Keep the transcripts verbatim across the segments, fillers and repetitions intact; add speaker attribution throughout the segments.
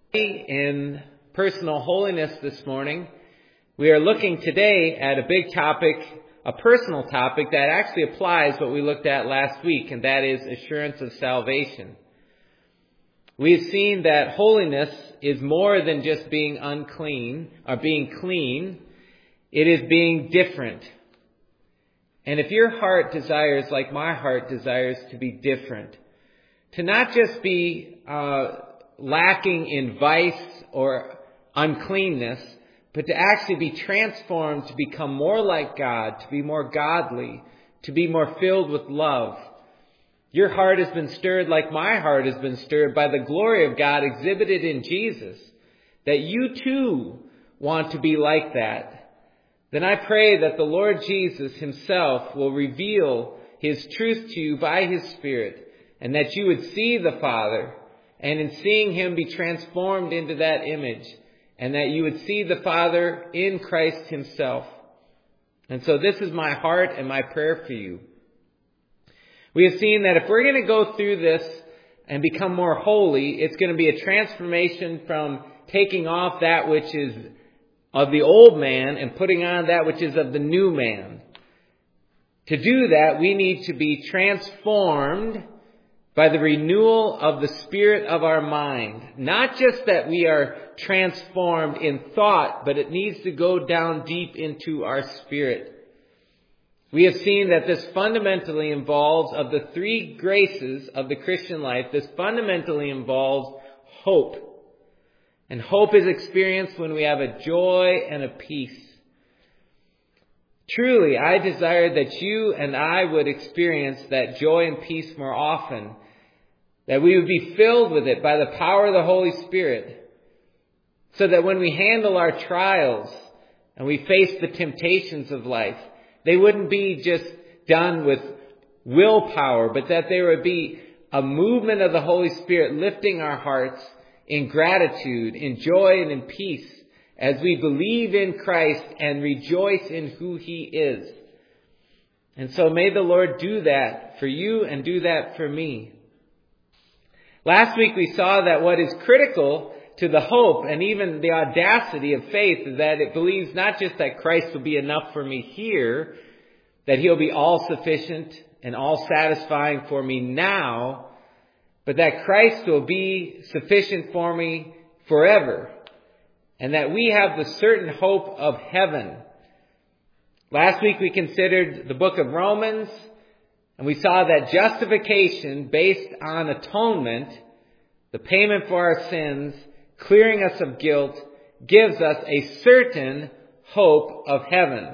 Speaker 1: In personal holiness this morning, we are looking today at a big topic, a personal topic that actually applies what we looked at last week, and that is assurance of salvation. We've seen that holiness is more than just being unclean or being clean. It is being different. And if your heart desires, like my heart desires, to be different, to not just be uh, lacking in vice or uncleanness, but to actually be transformed to become more like God, to be more godly, to be more filled with love. Your heart has been stirred like my heart has been stirred by the glory of God exhibited in Jesus, that you too want to be like that. Then I pray that the Lord Jesus himself will reveal his truth to you by his Spirit, and that you would see the Father, and in seeing him be transformed into that image, and that you would see the Father in Christ himself. And so this is my heart and my prayer for you. We have seen that if we're going to go through this and become more holy, it's going to be a transformation from taking off that which is of the old man and putting on that which is of the new man. To do that, we need to be transformed by the renewal of the spirit of our mind. Not just that we are transformed in thought, but it needs to go down deep into our spirit. We have seen that this fundamentally involves, of the three graces of the Christian life, this fundamentally involves hope. And hope is experienced when we have a joy and a peace. Truly, I desire that you and I would experience that joy and peace more often, that we would be filled with it by the power of the Holy Spirit, so that when we handle our trials and we face the temptations of life, they wouldn't be just done with willpower, but that there would be a movement of the Holy Spirit lifting our hearts in gratitude, in joy, and in peace as we believe in Christ and rejoice in who he is. And so may the Lord do that for you and do that for me. Last week we saw that what is critical to the hope and even the audacity of faith is that it believes not just that Christ will be enough for me here, that he'll be all sufficient and all satisfying for me now, but that Christ will be sufficient for me forever, and that we have the certain hope of heaven. Last week we considered the book of Romans, and we saw that justification based on atonement, the payment for our sins, clearing us of guilt, gives us a certain hope of heaven.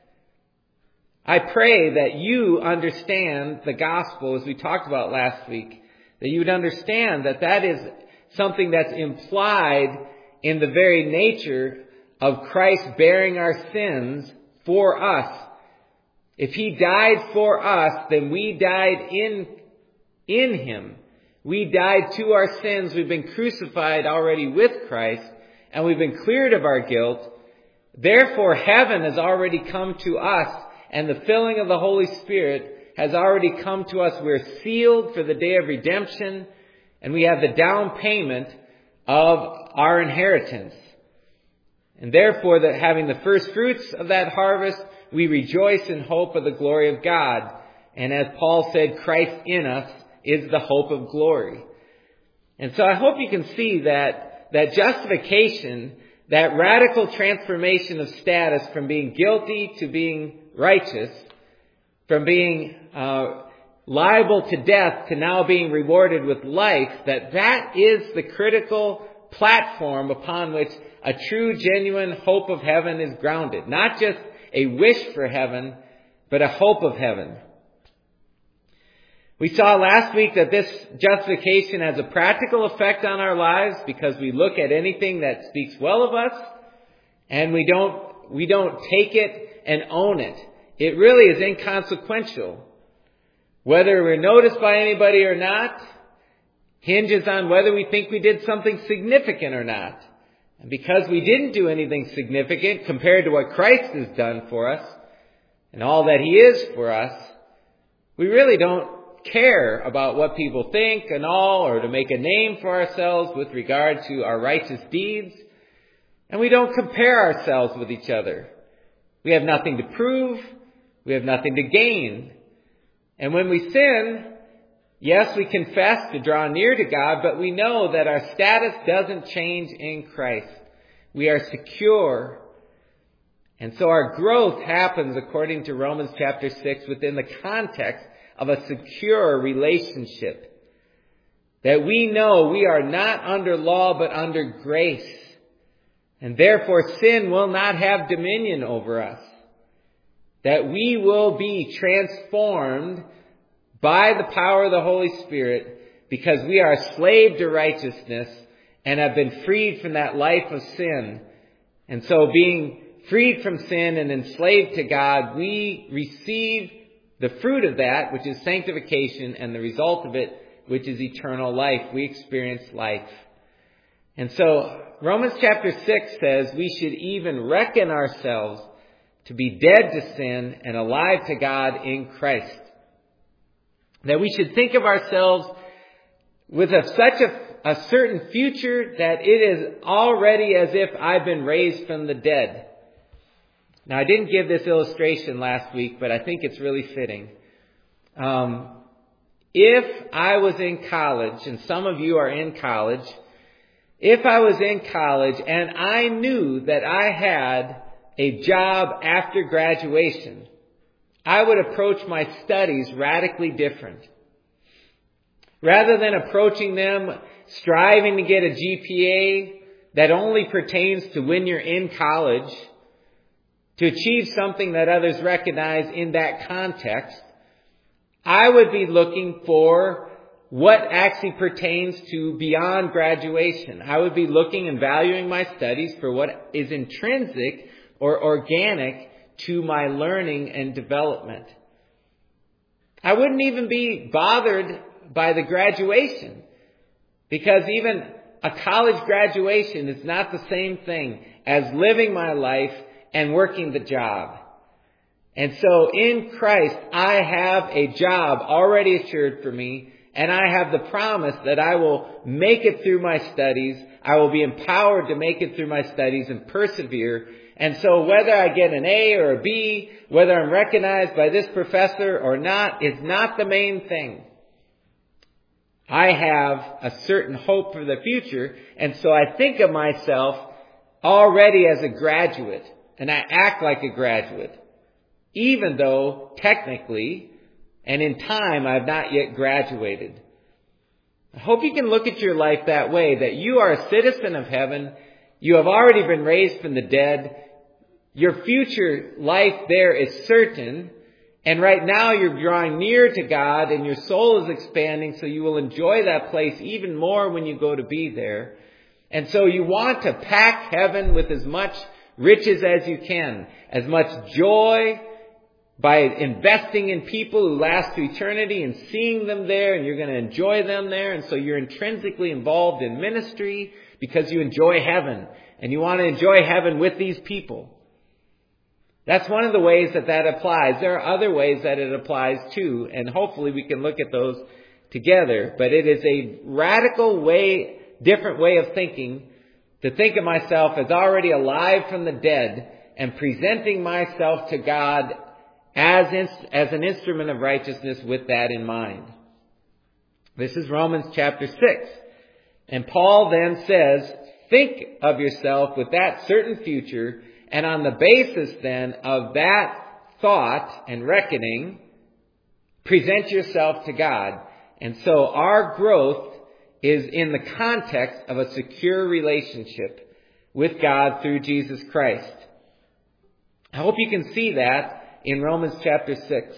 Speaker 1: I pray that you understand the gospel as we talked about last week, that you would understand that that is something that's implied in the very nature of Christ bearing our sins for us. If he died for us, then we died in, in him. We died to our sins. We've been crucified already with Christ, and we've been cleared of our guilt. Therefore, heaven has already come to us, and the filling of the Holy Spirit has already come to us. We're sealed for the day of redemption, and we have the down payment of our inheritance. And therefore, that having the first fruits of that harvest, we rejoice in hope of the glory of God. And as Paul said, Christ in us is the hope of glory. And so I hope you can see that that justification, that radical transformation of status from being guilty to being righteous, from being uh, liable to death to now being rewarded with life, that that is the critical platform upon which a true, genuine hope of heaven is grounded. Not just a wish for heaven, but a hope of heaven. We saw last week that this justification has a practical effect on our lives because we look at anything that speaks well of us and we don't, we don't take it and own it. It really is inconsequential. Whether we're noticed by anybody or not hinges on whether we think we did something significant or not. And because we didn't do anything significant compared to what Christ has done for us and all that he is for us, we really don't care about what people think and all, or to make a name for ourselves with regard to our righteous deeds. And we don't compare ourselves with each other. We have nothing to prove. We have nothing to gain. And when we sin, yes, we confess to draw near to God, but we know that our status doesn't change in Christ. We are secure. And so our growth happens, according to Romans chapter six, within the context of a secure relationship. That we know we are not under law, but under grace. And therefore sin will not have dominion over us. That we will be transformed by the power of the Holy Spirit, because we are a slave to righteousness and have been freed from that life of sin. And so being freed from sin and enslaved to God, we receive the fruit of that, which is sanctification, and the result of it, which is eternal life. We experience life. And so Romans chapter six says we should even reckon ourselves to be dead to sin and alive to God in Christ. That we should think of ourselves with a, such a, a certain future that it is already as if I've been raised from the dead. Now, I didn't give this illustration last week, but I think it's really fitting. Um, if I was in college, and some of you are in college, if I was in college and I knew that I had a job after graduation, I would approach my studies radically different. Rather than approaching them striving to get a G P A that only pertains to when you're in college, to achieve something that others recognize in that context, I would be looking for what actually pertains to beyond graduation. I would be looking and valuing my studies for what is intrinsic or organic to my learning and development. I wouldn't even be bothered by the graduation, because even a college graduation is not the same thing as living my life and working the job. And so in Christ, I have a job already assured for me, and I have the promise that I will make it through my studies. I will be empowered to make it through my studies and persevere. And so whether I get an A or a B, whether I'm recognized by this professor or not, is not the main thing. I have a certain hope for the future, and so I think of myself already as a graduate, and I act like a graduate, even though technically and in time I have not yet graduated. I hope you can look at your life that way, that you are a citizen of heaven. You have already been raised from the dead. Your future life there is certain. And right now you're drawing near to God and your soul is expanding, so you will enjoy that place even more when you go to be there. And so you want to pack heaven with as much riches as you can, as much joy by investing in people who last to eternity and seeing them there, and you're going to enjoy them there. And so you're intrinsically involved in ministry because you enjoy heaven and you want to enjoy heaven with these people. That's one of the ways that that applies. There are other ways that it applies too, and hopefully we can look at those together. But it is a radical way, different way of thinking, to think of myself as already alive from the dead and presenting myself to God as, as an instrument of righteousness with that in mind. This is Romans chapter six. And Paul then says, think of yourself with that certain future, and on the basis then of that thought and reckoning, present yourself to God. And so our growth is in the context of a secure relationship with God through Jesus Christ. I hope you can see that in Romans chapter six.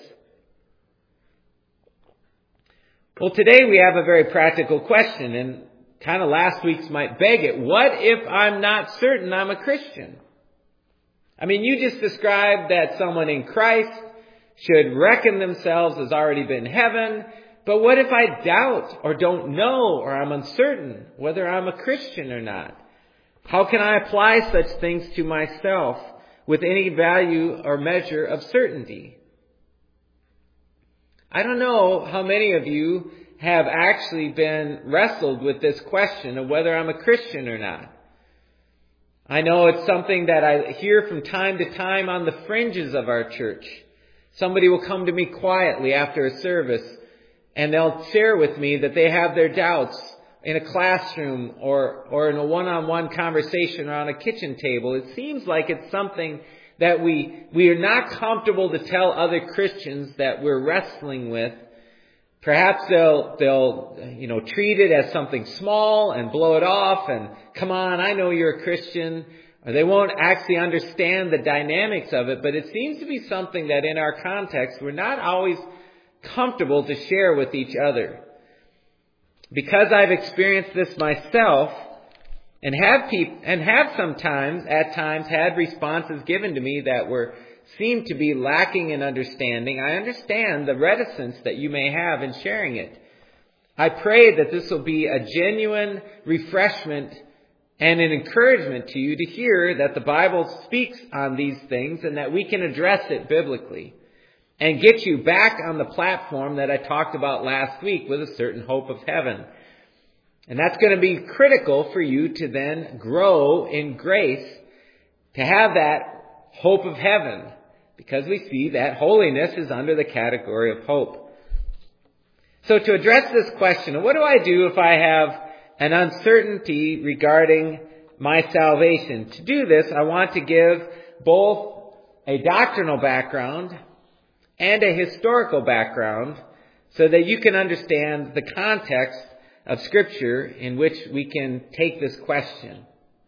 Speaker 1: Well, today we have a very practical question, and kind of last week's might beg it. What if I'm not certain I'm a Christian? I mean, you just described that someone in Christ should reckon themselves as already been in heaven. But what if I doubt or don't know or I'm uncertain whether I'm a Christian or not? How can I apply such things to myself with any value or measure of certainty? I don't know how many of you have actually been wrestled with this question of whether I'm a Christian or not. I know it's something that I hear from time to time on the fringes of our church. Somebody will come to me quietly after a service and they'll share with me that they have their doubts in a classroom or, or in a one-on-one conversation around a kitchen table. It seems like it's something that we, we are not comfortable to tell other Christians that we're wrestling with. Perhaps they'll, they'll, you know, treat it as something small and blow it off and, come on, I know you're a Christian. Or they won't actually understand the dynamics of it, but it seems to be something that in our context we're not always comfortable to share with each other. Because I've experienced this myself and have peop- and have sometimes, at times, had responses given to me that were seem to be lacking in understanding, I understand the reticence that you may have in sharing it. I pray that this will be a genuine refreshment and an encouragement to you to hear that the Bible speaks on these things and that we can address it biblically and get you back on the platform that I talked about last week with a certain hope of heaven. And that's going to be critical for you to then grow in grace, to have that hope of heaven, because we see that holiness is under the category of hope. So to address this question, what do I do if I have an uncertainty regarding my salvation? To do this, I want to give both a doctrinal background and a historical background so that you can understand the context of Scripture in which we can take this question.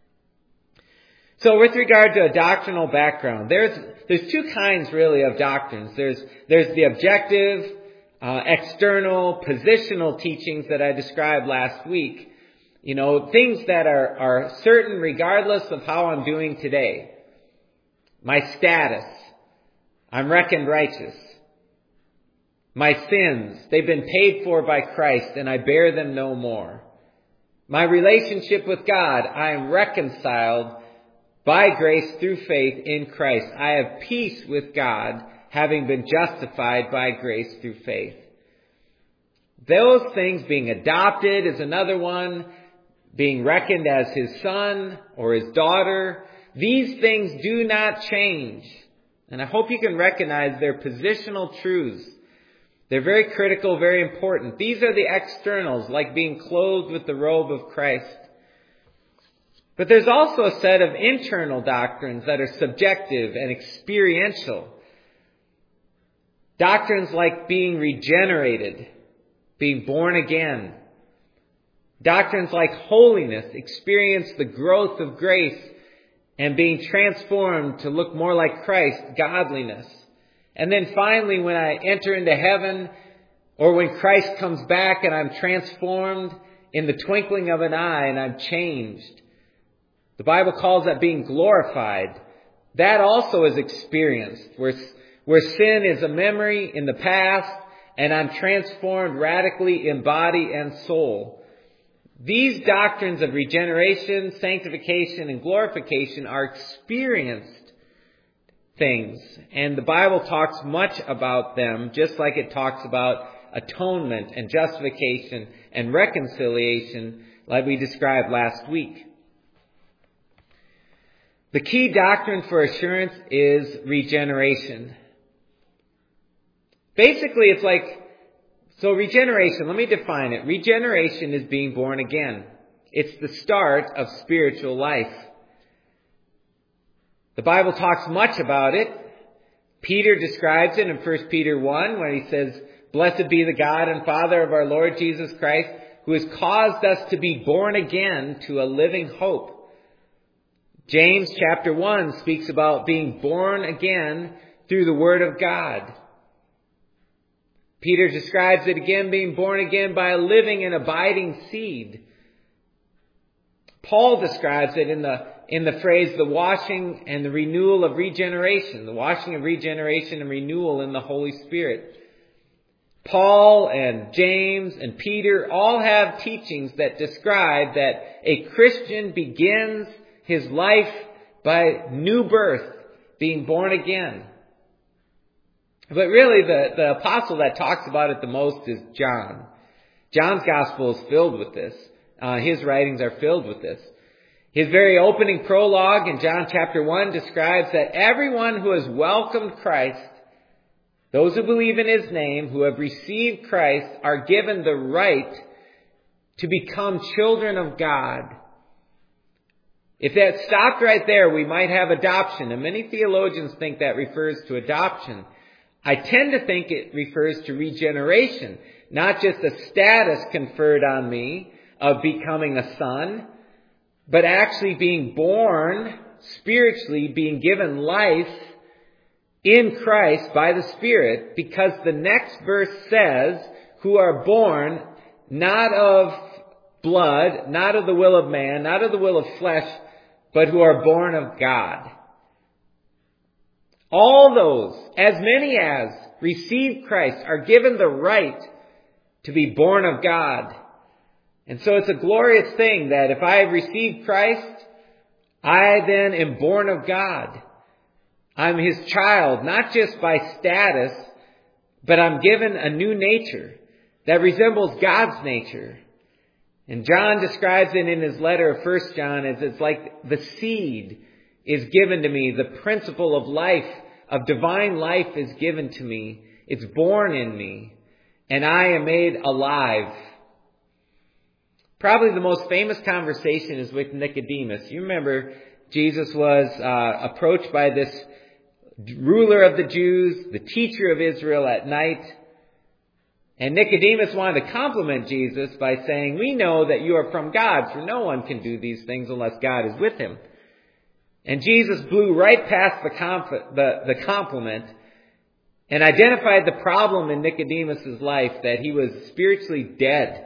Speaker 1: So with regard to a doctrinal background, there's there's two kinds really of doctrines. There's there's the objective, uh, external, positional teachings that I described last week. You know, things that are, are certain regardless of how I'm doing today. My status. I'm reckoned righteous. My sins, they've been paid for by Christ and I bear them no more. My relationship with God, I am reconciled by grace through faith in Christ. I have peace with God, having been justified by grace through faith. Those things, being adopted is another one, being reckoned as his son or his daughter, these things do not change. And I hope you can recognize their positional truths. They're very critical, very important. These are the externals, like being clothed with the robe of Christ. But there's also a set of internal doctrines that are subjective and experiential. Doctrines like being regenerated, being born again. Doctrines like holiness, experience the growth of grace and being transformed to look more like Christ, godliness. And then finally, when I enter into heaven, or when Christ comes back and I'm transformed in the twinkling of an eye and I'm changed. The Bible calls that being glorified. That also is experienced, where, where sin is a memory in the past and I'm transformed radically in body and soul. These doctrines of regeneration, sanctification, and glorification are experienced things. And the Bible talks much about them, just like it talks about atonement and justification and reconciliation, like we described last week. The key doctrine for assurance is regeneration. Basically, it's like, so regeneration, let me define it. Regeneration is being born again. It's the start of spiritual life. The Bible talks much about it. Peter describes it in First Peter one, where he says, "Blessed be the God and Father of our Lord Jesus Christ, who has caused us to be born again to a living hope." James chapter one speaks about being born again through the Word of God. Peter describes it again, being born again by a living and abiding seed. Paul describes it in the in the phrase, the washing and the renewal of regeneration, the washing of regeneration and renewal in the Holy Spirit. Paul and James and Peter all have teachings that describe that a Christian begins his life by new birth, being born again. But really, the, the apostle that talks about it the most is John. John's gospel is filled with this. Uh, his writings are filled with this. His very opening prologue in John chapter one describes that everyone who has welcomed Christ, those who believe in His name, who have received Christ, are given the right to become children of God. If that stopped right there, we might have adoption. And many theologians think that refers to adoption. I tend to think it refers to regeneration, not just a status conferred on me of becoming a son, but actually being born spiritually, being given life in Christ by the Spirit, because the next verse says, who are born not of blood, not of the will of man, not of the will of flesh, but who are born of God. All those, as many as receive Christ, are given the right to be born of God. And so it's a glorious thing that if I have received Christ, I then am born of God. I'm His child, not just by status, but I'm given a new nature that resembles God's nature. And John describes it in his letter of First John as it's like the seed is given to me. The principle of life, of divine life is given to me. It's born in me. And I am made alive. Probably the most famous conversation is with Nicodemus. You remember Jesus was uh, approached by this ruler of the Jews, the teacher of Israel at night. And Nicodemus wanted to compliment Jesus by saying, we know that you are from God, for no one can do these things unless God is with him. And Jesus blew right past the, comp- the, the compliment and identified the problem in Nicodemus' life, that he was spiritually dead.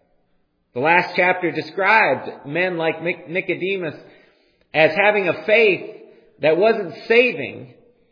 Speaker 1: The last chapter described men like Nicodemus as having a faith that wasn't saving.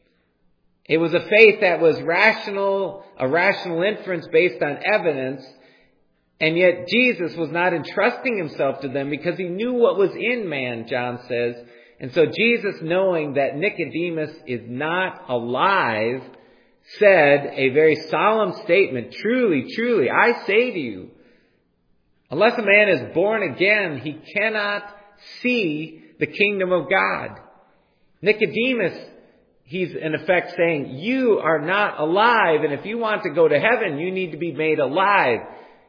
Speaker 1: It was a faith that was rational, a rational inference based on evidence. And yet Jesus was not entrusting himself to them because he knew what was in man, John says. And so Jesus, knowing that Nicodemus is not alive, said a very solemn statement, truly, truly, I say to you, unless a man is born again, he cannot see the kingdom of God. Nicodemus, he's in effect saying, you are not alive, and if you want to go to heaven, you need to be made alive.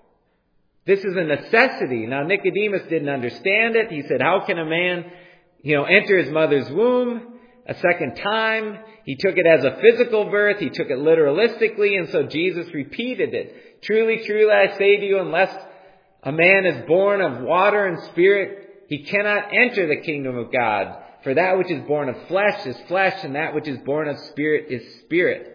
Speaker 1: This is a necessity. Now, Nicodemus didn't understand it. He said, how can a man, you know, enter his mother's womb a second time? He took it as a physical birth. He took it literalistically, and so Jesus repeated it. Truly, truly, I say to you, unless a man is born of water and spirit, he cannot enter the kingdom of God. For that which is born of flesh is flesh, and that which is born of spirit is spirit.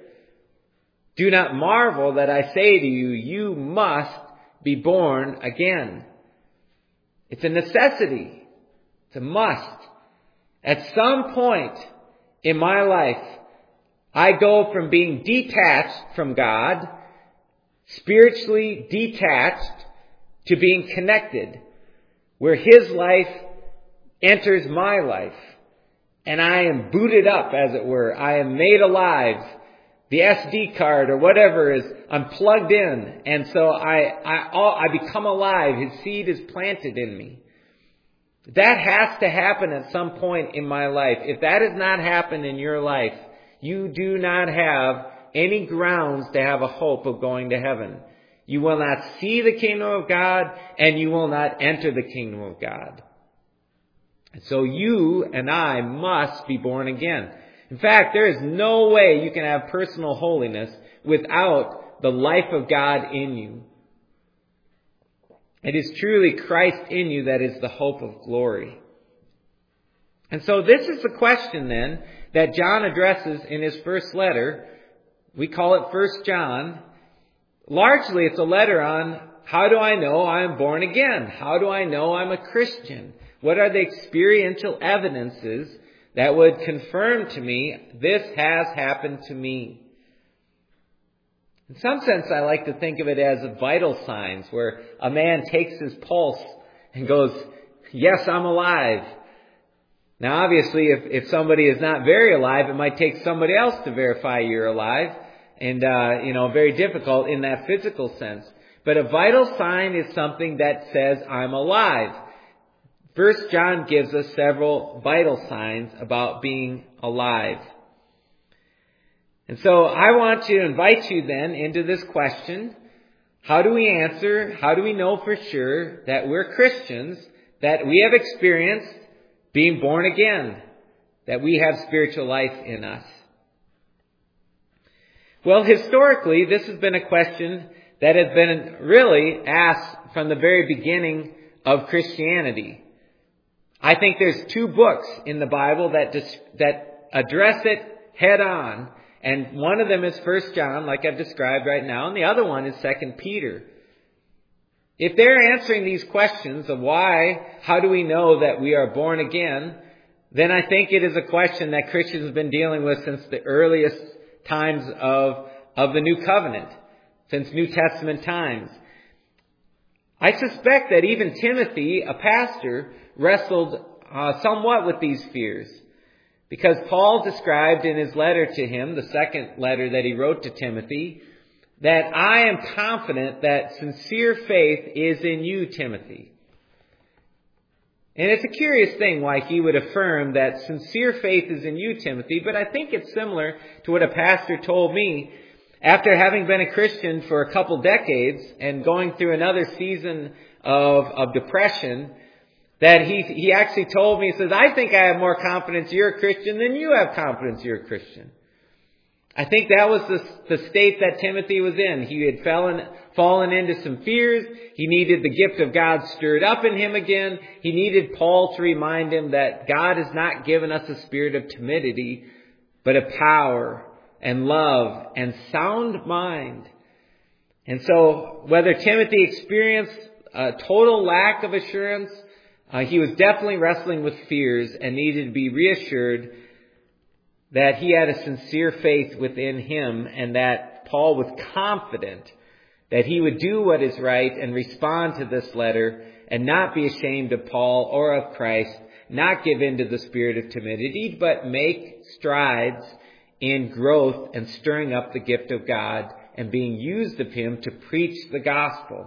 Speaker 1: Do not marvel that I say to you, you must be born again. It's a necessity. It's a must. At some point in my life, I go from being detached from God, spiritually detached, to being connected, where His life enters my life. And I am booted up, as it were. I am made alive. The S D card or whatever is, I'm plugged in. And so I, I, I become alive. His seed is planted in me. That has to happen at some point in my life. If that has not happened in your life, you do not have any grounds to have a hope of going to heaven. You will not see the kingdom of God, and you will not enter the kingdom of God. And so you and I must be born again. In fact, there is no way you can have personal holiness without the life of God in you. It is truly Christ in you that is the hope of glory. And so this is the question then that John addresses in his first letter. We call it First John. Largely it's a letter on how do I know I am born again? How do I know I'm a Christian? What are the experiential evidences that would confirm to me this has happened to me? In some sense, I like to think of it as vital signs, where a man takes his pulse and goes, yes, I'm alive. Now, obviously, if, if somebody is not very alive, it might take somebody else to verify you're alive. and, uh, you know, very difficult in that physical sense. But a vital sign is something that says, I'm alive. First John gives us several vital signs about being alive. And so I want to invite you then into this question. How do we answer? How do we know for sure that we're Christians, that we have experienced being born again, that we have spiritual life in us? Well, historically, this has been a question that has been really asked from the very beginning of Christianity. I think there's two books in the Bible that dis- that address it head on. And one of them is First John, like I've described right now, and the other one is Second Peter. If they're answering these questions of why, how do we know that we are born again, then I think it is a question that Christians have been dealing with since the earliest times of, of the New Covenant, since New Testament times. I suspect that even Timothy, a pastor, wrestled uh, somewhat with these fears. Because Paul described in his letter to him, the second letter that he wrote to Timothy, that I am confident that sincere faith is in you, Timothy. And it's a curious thing why he would affirm that sincere faith is in you, Timothy, but I think it's similar to what a pastor told me after having been a Christian for a couple decades and going through another season of, of depression. That he he actually told me, he says, I think I have more confidence you're a Christian than you have confidence you're a Christian. I think that was the, the state that Timothy was in. He had fallen, fallen into some fears. He needed the gift of God stirred up in him again. He needed Paul to remind him that God has not given us a spirit of timidity, but of power and love and sound mind. And so whether Timothy experienced a total lack of assurance, Uh, he was definitely wrestling with fears and needed to be reassured that he had a sincere faith within him and that Paul was confident that he would do what is right and respond to this letter and not be ashamed of Paul or of Christ, not give in to the spirit of timidity, but make strides in growth and stirring up the gift of God and being used of him to preach the gospel.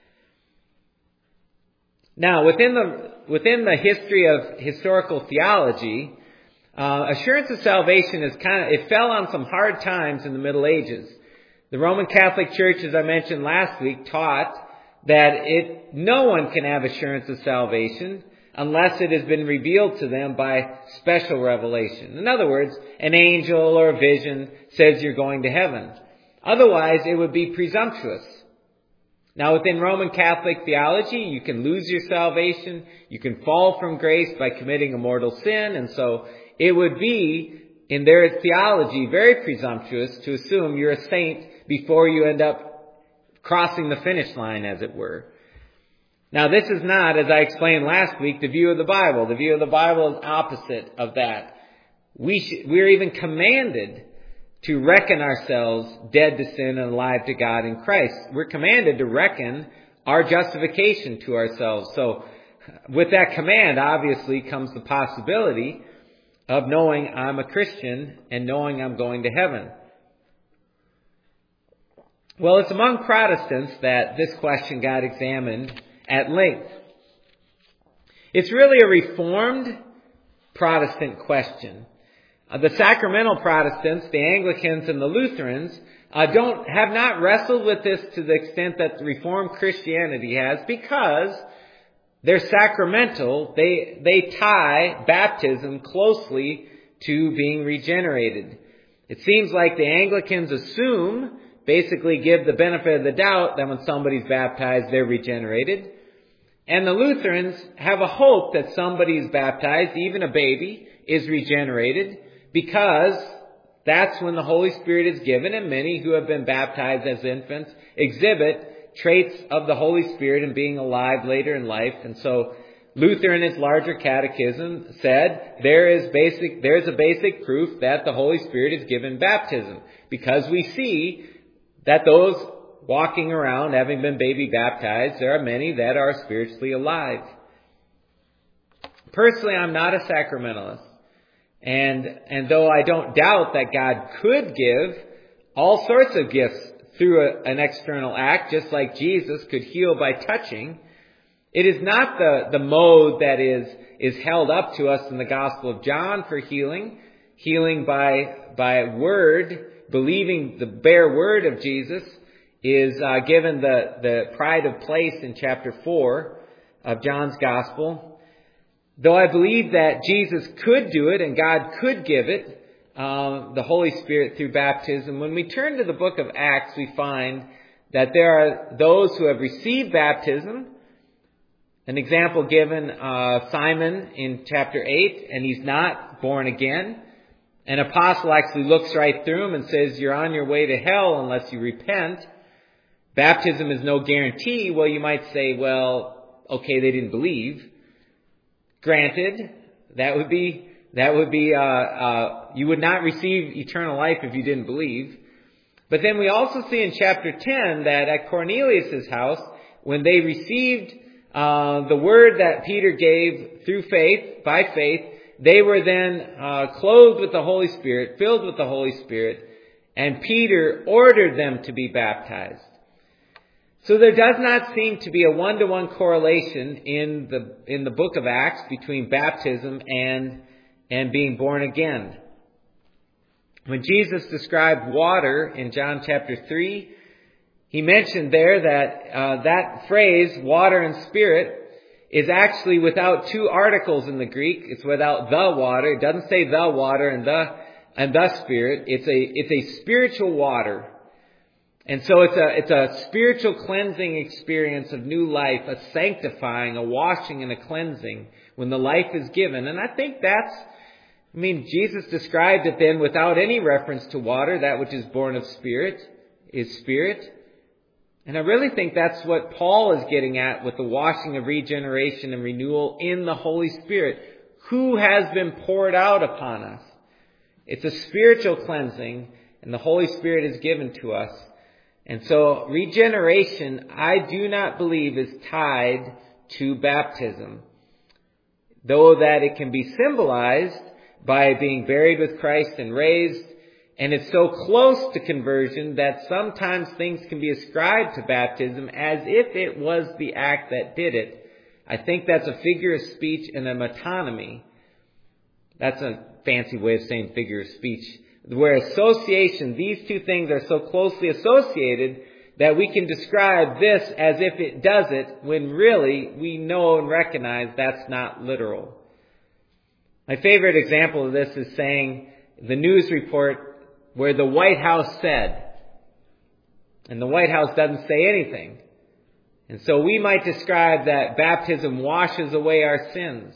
Speaker 1: Now, within the within the history of historical theology, uh, assurance of salvation is kind of it fell on some hard times in the Middle Ages. The Roman Catholic Church, as I mentioned last week, taught that it no one can have assurance of salvation unless it has been revealed to them by special revelation. In other words, an angel or a vision says you're going to heaven. Otherwise, it would be presumptuous. Now, within Roman Catholic theology, you can lose your salvation. You can fall from grace by committing a mortal sin. And so it would be, in their theology, very presumptuous to assume you're a saint before you end up crossing the finish line, as it were. Now, this is not, as I explained last week, the view of the Bible. The view of the Bible is opposite of that. We sh- we're even commanded to reckon ourselves dead to sin and alive to God in Christ. We're commanded to reckon our justification to ourselves. So with that command, obviously, comes the possibility of knowing I'm a Christian and knowing I'm going to heaven. Well, it's among Protestants that this question got examined at length. It's really a Reformed Protestant question. Uh, the sacramental Protestants, the Anglicans and the Lutherans, uh, don't have not wrestled with this to the extent that the Reformed Christianity has, because they're sacramental. They they tie baptism closely to being regenerated. It seems like the Anglicans assume, basically give the benefit of the doubt that when somebody's baptized, they're regenerated. And the Lutherans have a hope that somebody is baptized, even a baby, is regenerated, because that's when the Holy Spirit is given, and many who have been baptized as infants exhibit traits of the Holy Spirit and being alive later in life. And so Luther in his larger catechism said there is basic, there's a basic proof that the Holy Spirit is given baptism, because we see that those walking around having been baby baptized, there are many that are spiritually alive. Personally, I'm not a sacramentalist. And, and though I don't doubt that God could give all sorts of gifts through a, an external act, just like Jesus could heal by touching. It is not the, the mode that is, is held up to us in the Gospel of John for healing. Healing by, by word, believing the bare word of Jesus is uh, given the, the pride of place in chapter four of John's Gospel. Though I believe that Jesus could do it and God could give it, uh, the Holy Spirit through baptism, when we turn to the book of Acts, we find that there are those who have received baptism. An example given, uh, Simon in chapter eight, and he's not born again. An apostle actually looks right through him and says, you're on your way to hell unless you repent. Baptism is no guarantee. Well, you might say, well, okay, they didn't believe. Granted, that would be, that would be, uh, uh, you would not receive eternal life if you didn't believe. But then we also see in chapter ten that at Cornelius' house, when they received uh, the word that Peter gave through faith, by faith, they were then uh, clothed with the Holy Spirit, filled with the Holy Spirit, and Peter ordered them to be baptized. So there does not seem to be a one-to-one correlation in the in the book of Acts between baptism and and being born again. When Jesus described water in John chapter three, he mentioned there that uh, that phrase, water and spirit, is actually without two articles in the Greek. It's without the water. It doesn't say the water and the and the spirit. It's a it's a spiritual water. And so it's a it's a spiritual cleansing experience of new life, a sanctifying, a washing and a cleansing when the life is given. And I think that's, I mean, Jesus described it then without any reference to water. That which is born of spirit is spirit. And I really think that's what Paul is getting at with the washing of regeneration and renewal in the Holy Spirit, who has been poured out upon us. It's a spiritual cleansing, and the Holy Spirit is given to us. And so regeneration, I do not believe, is tied to baptism, though that it can be symbolized by being buried with Christ and raised. And it's so close to conversion that sometimes things can be ascribed to baptism as if it was the act that did it. I think that's a figure of speech and a metonymy. That's a fancy way of saying figure of speech. Where association, these two things are so closely associated that we can describe this as if it does it, when really we know and recognize that's not literal. My favorite example of this is saying the news report where the White House said, and the White House doesn't say anything. And so we might describe that baptism washes away our sins.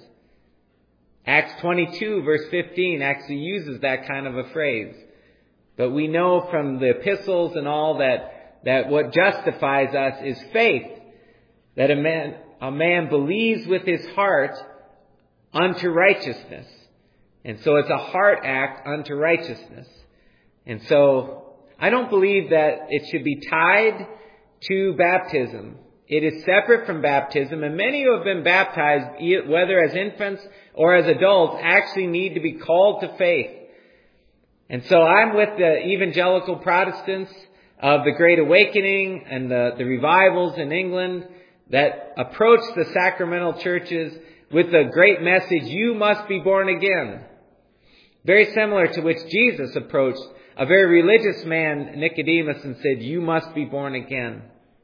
Speaker 1: Acts twenty-two verse fifteen actually uses that kind of a phrase. But we know from the epistles and all that, that what justifies us is faith. That a man, a man believes with his heart unto righteousness. And so it's a heart act unto righteousness. And so I don't believe that it should be tied to baptism. It is separate from baptism, and many who have been baptized, whether as infants or as adults, actually need to be called to faith. And so I'm with the evangelical Protestants of the Great Awakening and the, the revivals in England that approach the sacramental churches with the great message, you must be born again. Very similar to which Jesus approached a very religious man, Nicodemus, and said, you must be born again.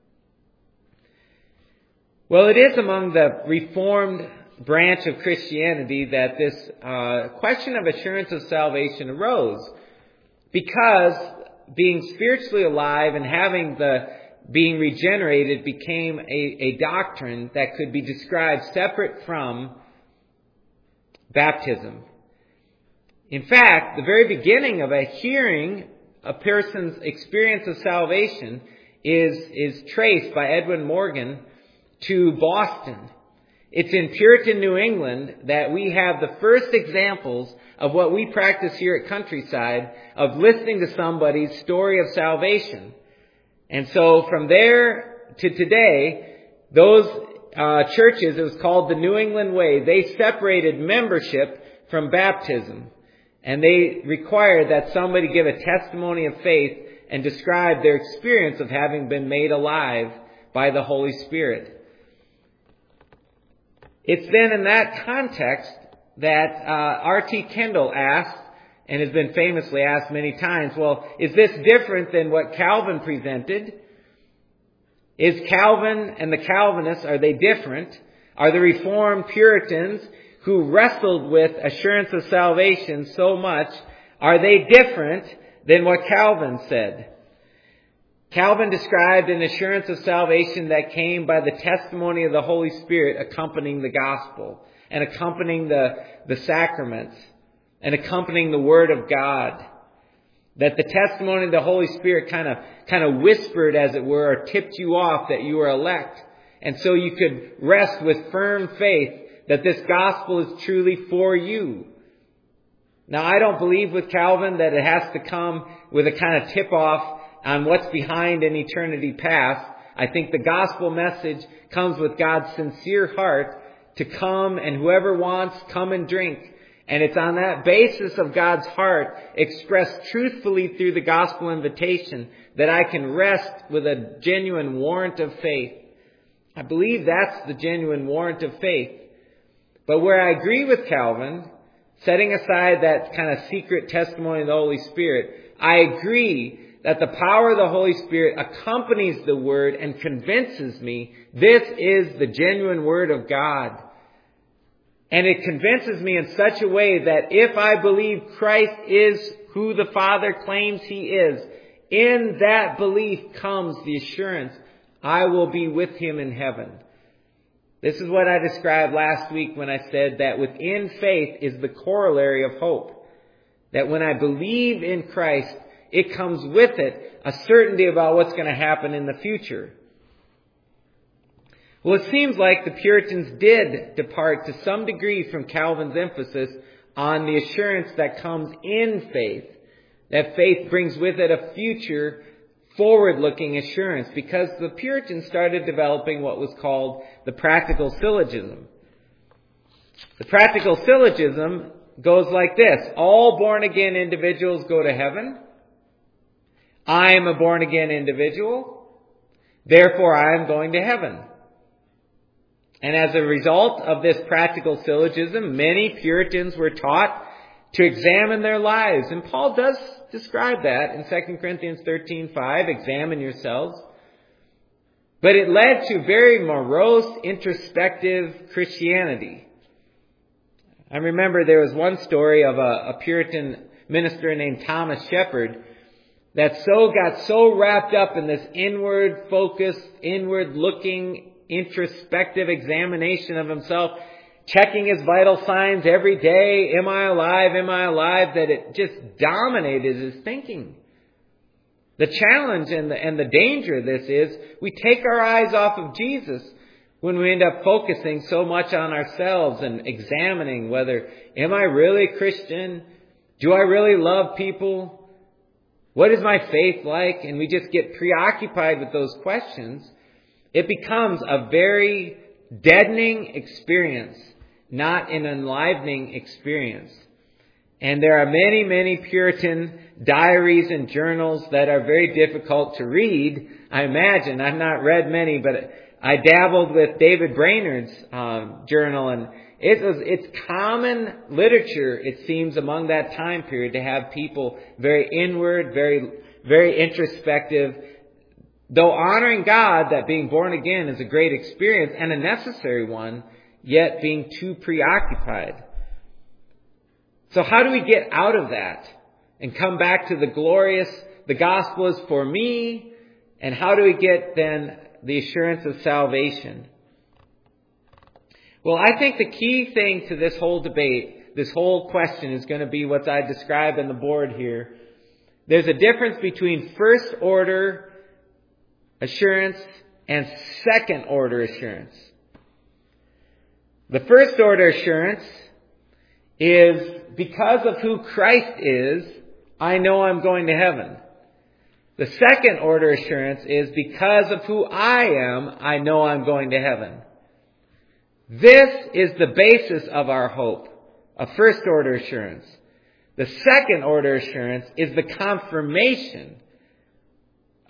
Speaker 1: Well, it is among the Reformed branch of Christianity that this uh, question of assurance of salvation arose, because being spiritually alive and having the being regenerated became a, a doctrine that could be described separate from baptism. In fact, the very beginning of a hearing a person's experience of salvation is, is traced by Edwin Morgan to Boston. It's in Puritan New England that we have the first examples of what we practice here at Countryside, of listening to somebody's story of salvation. And so from there to today, those uh, churches, it was called the New England Way, they separated membership from baptism. And they required that somebody give a testimony of faith and describe their experience of having been made alive by the Holy Spirit. It's then in that context that uh, R T Kendall asked, and has been famously asked many times, well, is this different than what Calvin presented? Is Calvin and the Calvinists, are they different? Are the Reformed Puritans who wrestled with assurance of salvation so much, are they different than what Calvin said? Calvin described an assurance of salvation that came by the testimony of the Holy Spirit accompanying the gospel and accompanying the, the sacraments and accompanying the Word of God. That the testimony of the Holy Spirit kind of kind of whispered, as it were, or tipped you off that you were elect. And so you could rest with firm faith that this gospel is truly for you. Now, I don't believe with Calvin that it has to come with a kind of tip-off on what's behind an eternity past. I think the gospel message comes with God's sincere heart to come, and whoever wants, come and drink. And it's on that basis of God's heart, expressed truthfully through the gospel invitation, that I can rest with a genuine warrant of faith. I believe that's the genuine warrant of faith. But where I agree with Calvin, setting aside that kind of secret testimony of the Holy Spirit, I agree that the power of the Holy Spirit accompanies the Word and convinces me this is the genuine Word of God. And it convinces me in such a way that if I believe Christ is who the Father claims He is, in that belief comes the assurance I will be with Him in heaven. This is what I described last week when I said that within faith is the corollary of hope. That when I believe in Christ, it comes with it a certainty about what's going to happen in the future. Well, it seems like the Puritans did depart to some degree from Calvin's emphasis on the assurance that comes in faith. That faith brings with it a future, forward-looking assurance, because the Puritans started developing what was called the practical syllogism. The practical syllogism goes like this. All born-again individuals go to heaven. I am a born-again individual. Therefore, I am going to heaven. And as a result of this practical syllogism, many Puritans were taught to examine their lives. And Paul does describe that in Second Corinthians thirteen five, examine yourselves. But it led to very morose, introspective Christianity. I remember there was one story of a, a Puritan minister named Thomas Shepard that so got so wrapped up in this inward focused, inward looking, introspective examination of himself, checking his vital signs every day. Am I alive? Am I alive? That it just dominated his thinking. The challenge and the, and the danger of this is we take our eyes off of Jesus when we end up focusing so much on ourselves and examining whether, am I really a Christian? Do I really love people? What is my faith like? And we just get preoccupied with those questions. It becomes a very deadening experience, not an enlivening experience. And there are many, many Puritan diaries and journals that are very difficult to read. I imagine. I've not read many, but I dabbled with David Brainerd's um, journal, and it was it's common literature, it seems, among that time period to have people very inward, very, very introspective. Though honoring God, that being born again is a great experience and a necessary one, yet being too preoccupied. So how do we get out of that and come back to the glorious, the gospel is for me, and how do we get then the assurance of salvation? Well, I think the key thing to this whole debate, this whole question, is going to be what I described on the board here. There's a difference between first order assurance and second order assurance. The first order assurance is because of who Christ is, I know I'm going to heaven. The second order assurance is because of who I am, I know I'm going to heaven. This is the basis of our hope, a first order assurance. The second order assurance is the confirmation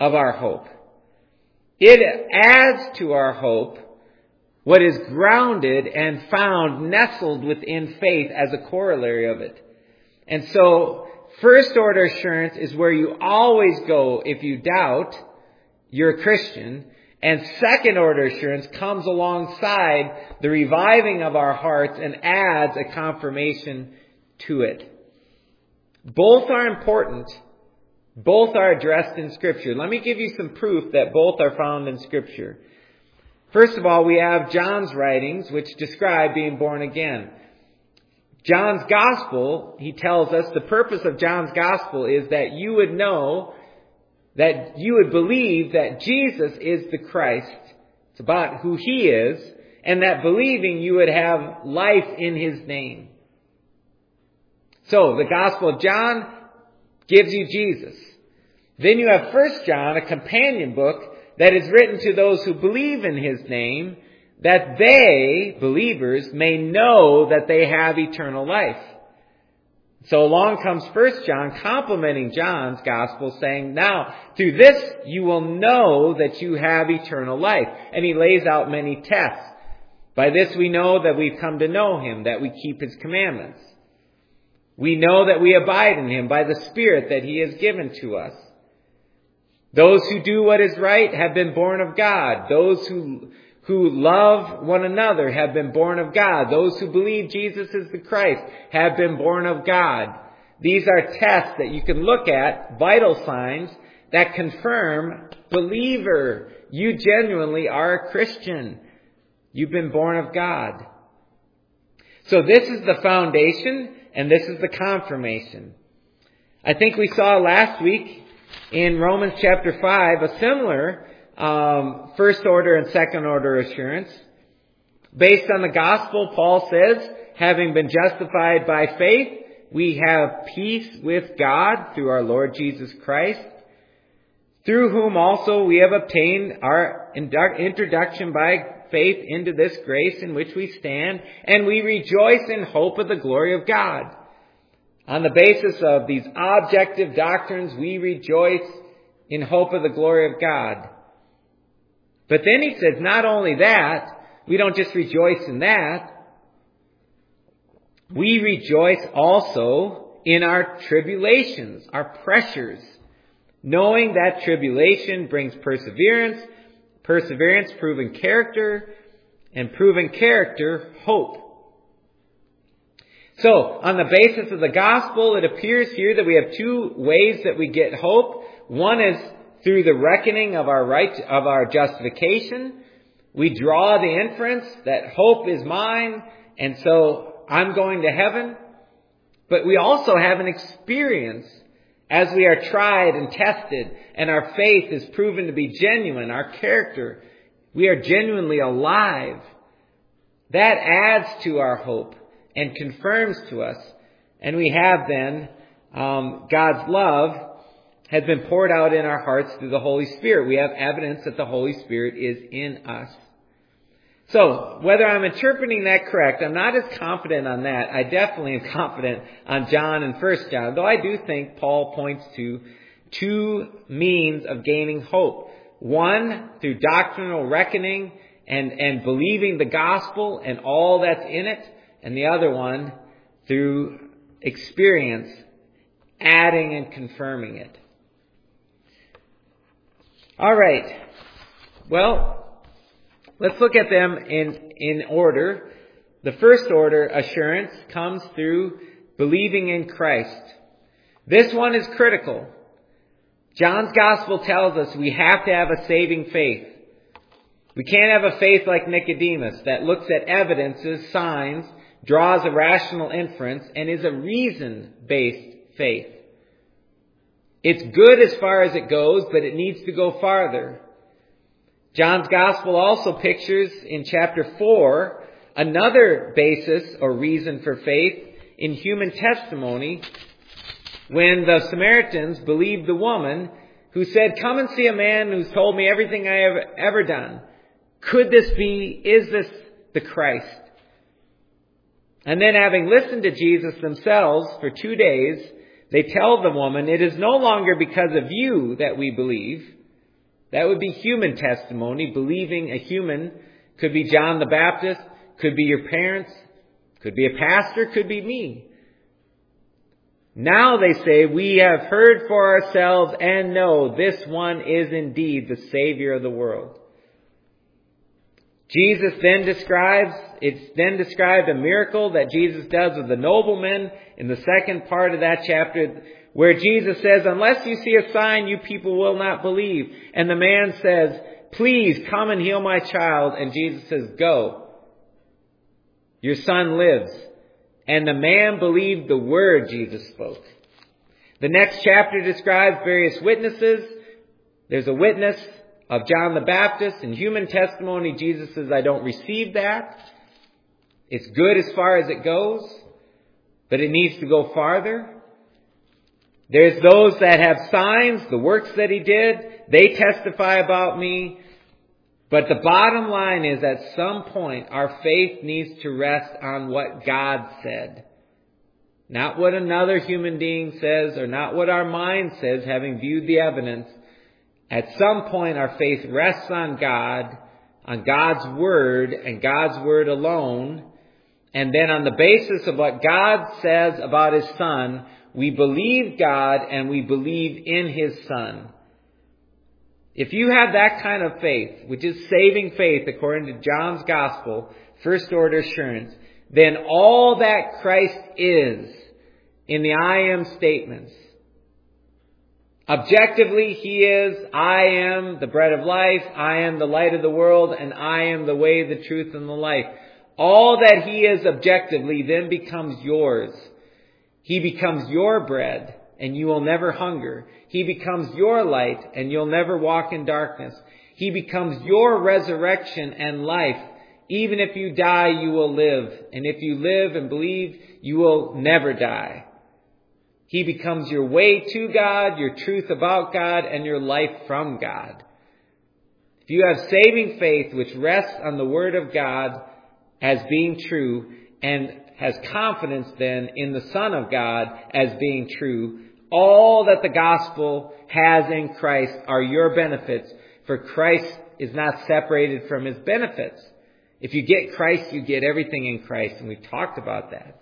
Speaker 1: of our hope. It adds to our hope what is grounded and found nestled within faith as a corollary of it. And so, first order assurance is where you always go if you doubt you're a Christian. And second order assurance comes alongside the reviving of our hearts and adds a confirmation to it. Both are important. Both are addressed in Scripture. Let me give you some proof that both are found in Scripture. First of all, we have John's writings, which describe being born again. John's Gospel, he tells us, the purpose of John's Gospel is that you would know, that you would believe that Jesus is the Christ. It's about who He is, and that believing you would have life in His name. So, the Gospel of John gives you Jesus. Then you have First John, a companion book that is written to those who believe in His name, that they, believers, may know that they have eternal life. So along comes First John complementing John's Gospel, saying, now, through this you will know that you have eternal life. And he lays out many tests. By this we know that we've come to know Him, that we keep His commandments. We know that we abide in Him by the Spirit that He has given to us. Those who do what is right have been born of God. Those who, who love one another have been born of God. Those who believe Jesus is the Christ have been born of God. These are tests that you can look at, vital signs that confirm, believer, you genuinely are a Christian. You've been born of God. So this is the foundation, and this is the confirmation. I think we saw last week in Romans chapter five a similar um, first order and second order assurance. Based on the gospel, Paul says, having been justified by faith, we have peace with God through our Lord Jesus Christ, through whom also we have obtained our introduction by faith into this grace in which we stand, and we rejoice in hope of the glory of God. On the basis of these objective doctrines, we rejoice in hope of the glory of God. But then he says, not only that, we don't just rejoice in that, we rejoice also in our tribulations, our pressures, knowing that tribulation brings perseverance, perseverance proven character, and proven character hope. So, on the basis of the gospel, it appears here that we have two ways that we get hope. One is through the reckoning of our right, of our justification. We draw the inference that hope is mine, and so I'm going to heaven. But we also have an experience as we are tried and tested, and our faith is proven to be genuine, our character, we are genuinely alive. That adds to our hope and confirms to us. And we have then, um, God's love has been poured out in our hearts through the Holy Spirit. We have evidence that the Holy Spirit is in us. So, whether I'm interpreting that correct, I'm not as confident on that. I definitely am confident on John and First John, though I do think Paul points to two means of gaining hope. One, through doctrinal reckoning and, and believing the gospel and all that's in it. And the other one, through experience, adding and confirming it. All right. Well, let's look at them in, in order. The first order assurance comes through believing in Christ. This one is critical. John's gospel tells us we have to have a saving faith. We can't have a faith like Nicodemus that looks at evidences, signs, draws a rational inference, and is a reason-based faith. It's good as far as it goes, but it needs to go farther. John's gospel also pictures in chapter four another basis or reason for faith in human testimony when the Samaritans believed the woman who said, "Come and see a man who's told me everything I have ever done. Could this be, is this the Christ?" And then, having listened to Jesus themselves for two days, they tell the woman, "It is no longer because of you that we believe, That would be human testimony, believing a human. Could be John the Baptist, could be your parents, could be a pastor, could be me. Now they say, we have heard for ourselves and know this one is indeed the Savior of the world. Jesus then describes, it's then described a miracle that Jesus does with the nobleman in the second part of that chapter, where Jesus says, unless you see a sign, you people will not believe. And the man says, please come and heal my child. And Jesus says, go. Your son lives. And the man believed the word Jesus spoke. The next chapter describes various witnesses. There's a witness of John the Baptist. In human testimony, Jesus says, I don't receive that. It's good as far as it goes, but it needs to go farther. There's those that have signs, the works that he did. They testify about me. But the bottom line is, at some point, our faith needs to rest on what God said. Not what another human being says, or not what our mind says, having viewed the evidence. At some point, our faith rests on God, on God's Word, and God's Word alone. And then on the basis of what God says about His Son, we believe God and we believe in His Son. If you have that kind of faith, which is saving faith according to John's Gospel, first order assurance, then all that Christ is in the I am statements. Objectively, He is, I am the bread of life, I am the light of the world, and I am the way, the truth, and the life. All that He is objectively then becomes yours. He becomes your bread, and you will never hunger. He becomes your light, and you'll never walk in darkness. He becomes your resurrection and life. Even if you die, you will live. And if you live and believe, you will never die. He becomes your way to God, your truth about God, and your life from God. If you have saving faith which rests on the Word of God as being true, and has confidence then in the Son of God as being true, all that the gospel has in Christ are your benefits, for Christ is not separated from His benefits. If you get Christ, you get everything in Christ, and we've talked about that.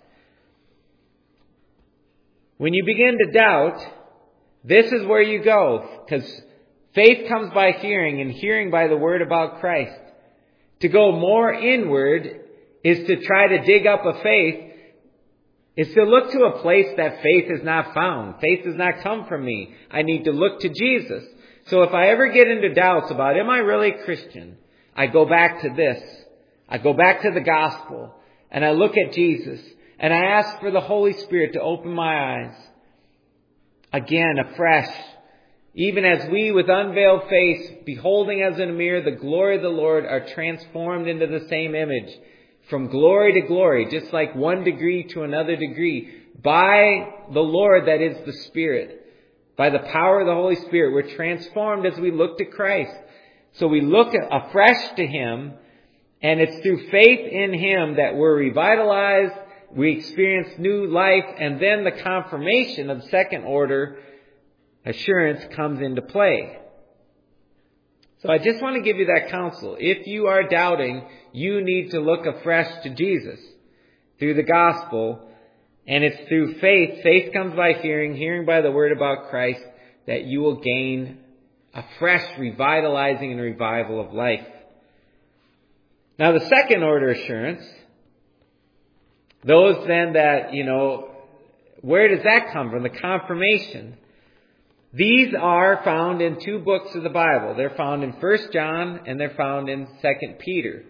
Speaker 1: When you begin to doubt, this is where you go, because faith comes by hearing, and hearing by the word about Christ. To go more inward is to try to dig up a faith, is to look to a place that faith is not found. Faith does not come from me. I need to look to Jesus. So if I ever get into doubts about, am I really a Christian? I go back to this. I go back to the gospel, and I look at Jesus, and I ask for the Holy Spirit to open my eyes. Again, afresh. Even as we with unveiled face, beholding as in a mirror the glory of the Lord, are transformed into the same image. From glory to glory, just like one degree to another degree, by the Lord that is the Spirit. By the power of the Holy Spirit, we're transformed as we look to Christ. So we look afresh to Him, and it's through faith in Him that we're revitalized, we experience new life, and then the confirmation of second order assurance comes into play. So I just want to give you that counsel. If you are doubting, you need to look afresh to Jesus through the gospel. And it's through faith. Faith comes by hearing, hearing by the word about Christ, that you will gain a fresh revitalizing and revival of life. Now the second order assurance, those then that, you know, where does that come from? The confirmation. These are found in two books of the Bible. They're found in First John and they're found in Second Peter.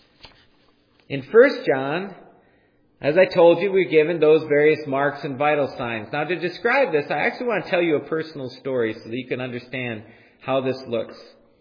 Speaker 1: In First John, as I told you, we're given those various marks and vital signs. Now to describe this, I actually want to tell you a personal story so that you can understand how this looks.